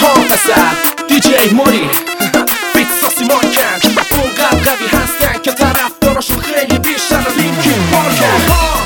پسر دیجی موری بیت ساسی مارکن اون قد قوی هستن که طرفداراشون خیلی بیشتر از لینکین پارکن.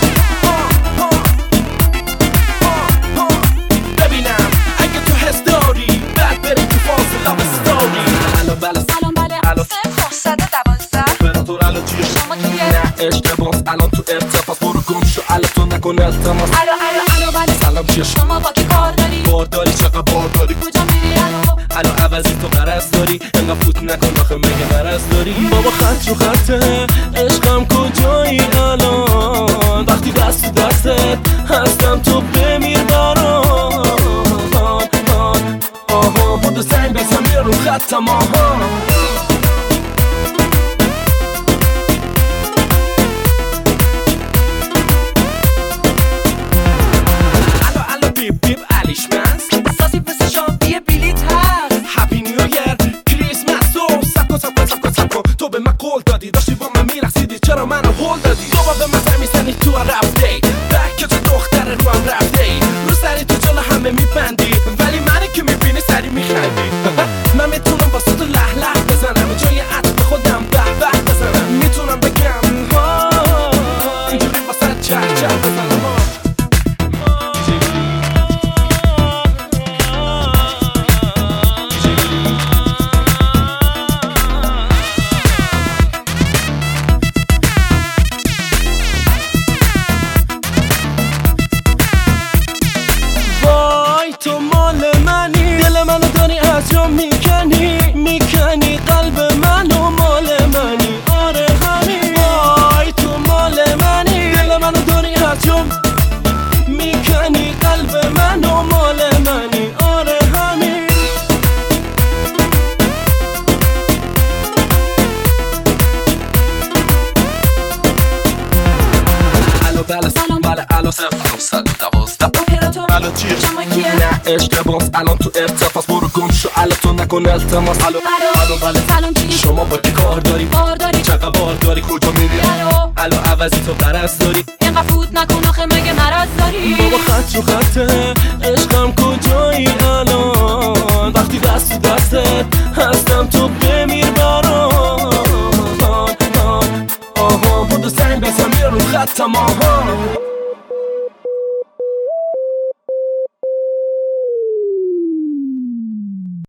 ببینم اگه تو حس داری بعد بریم تو فاز لاو ستوری. الو بله سلام بله الو 0912 اپراتور الو چیه شما کیه؟ نه اشتباس الان تو ارتباط برو گم شو الو تو نکن التماس. الو بله سلام چیه شما با کی کار داری؟ بارداری چقدر بارداری کجا میری الو عوضی تو قرض داری انقدر فوت نکن آخه مگه مرض داری. بابا خط رو خطه عشقم کجایی الان وقتی دست تو دستت هستم تو بمیر برام. آها بودو زنگ بزن بیا رو خطم آها. الو بیب بیب علیش مست ساسی پس شابیه بلیت هست. هپی نیو یر کریسمس و سبکو تو به من قول دادی داشتی با من میرقصیدی چرا منو هول دادی. دوبار به من میزنی تو رفته ای بک تو دختر رو هم رفته ای رو سری تو جلو همه میبندی ولی منی که میبینی سری میخندی. من میتونم واسه تو له له بزنم جای عطف خودم به به بزنم میتونم بگم اینجوری واسه چه بزنم. تو مال منی دل منو داری از جا میکنی قلب منو مال منی آره همین. وای تو مال منی دل منو داری از جا میکنی قلب منو مال منی آره همین. الو بله سلام بله الو 0912 اپراتور الو چیه شما کیه؟ نه اشتباس الان تو ارتباط برو گم شو الو تو نکن التماس. الو بله سلام چی؟ شما با کی کار داری بارداری چقدر بارداری کجا میری الو عوضی تو قرض داری اینقدر فوت نکن آخه مگه مرض داری؟ بابا خط رو خطه عشقم کجایی الان وقتی دست تو دستت هست